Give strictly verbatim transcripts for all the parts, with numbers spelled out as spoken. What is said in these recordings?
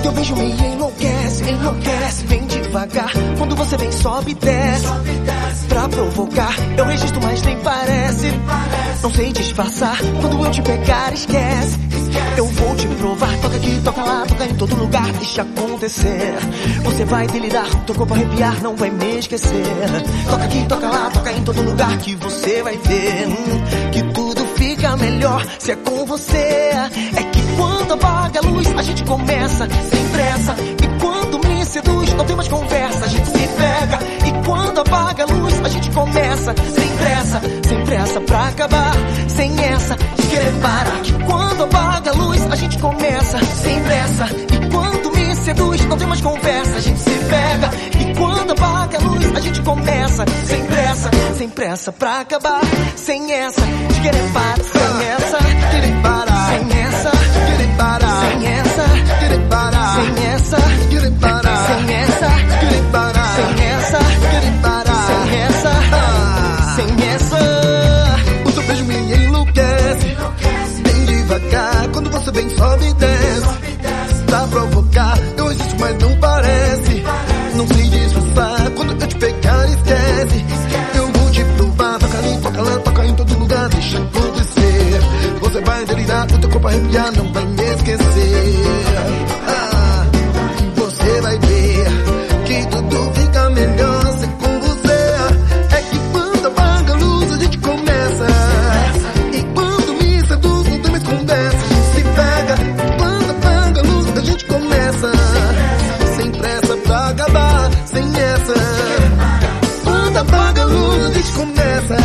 teu beijo me enlouquece, enlouquece. Vem devagar, quando você vem sobe e desce, pra provocar. Eu registro, mas nem parece. Não sei disfarçar, quando eu te pegar esquece. Eu vou te provar, toca aqui, toca lá, toca em todo lugar, deixa acontecer. Você vai delirar, teu corpo arrepiar, não vai me esquecer. Toca aqui, toca lá, toca em todo lugar, que você vai ver hum, que tudo fica melhor se é com você. É que quando apaga a luz, a gente começa sem pressa. E quando me seduz, não tem mais conversa, a gente se pega. E quando apaga a luz, a gente começa sem pressa, sem pressa pra acabar, sem essa de querer parar. Que quando apaga a luz, a gente começa sem pressa. E quando me seduz, não tem mais conversa, a gente se pega. E quando apaga a luz, a gente começa sem pressa, sem pressa pra acabar, sem essa de querer parar, sem essa de querer parar, sem essa de querer parar, sem essa de querer parar, sem essa de querer parar, sem essa de querer parar, sem essa de querer parar, sem essa, sem essa. O teu beijo me enlouquece, bem devagar, quando você vem sobe e desce, pra provocar. Eu existo, mas não parece. Não sei disfarçar, quando eu te pegar esquece. Eu vou te provar, toca ali, toca lá, toca em todo lugar, deixa acontecer. Você vai delirar, o teu corpo arrepiar, não vai me esquecer. Ah, você vai ver que tudo fica melhor se com você. É que quando apaga a luz a gente começa, e quando me seduz não tem mais conversa, a gente se pega. Quando apaga a luz a gente começa sem pressa pra acabar, sem essa. Quando apaga a luz a gente começa,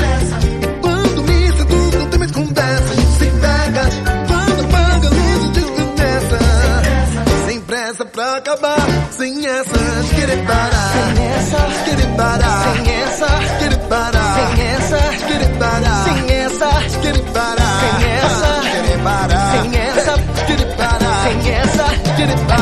e quando me seduz não tem mais conversa, a gente se pega. Quando apaga a luz a gente começa sem pressa pra acabar, sem essa de querer parar, Sem essa de querer parar, sem essa de querer parar, sem essa de querer parar, sem essa de querer parar, sem essa de querer parar, sem essa de querer parar, sem essa de querer parar.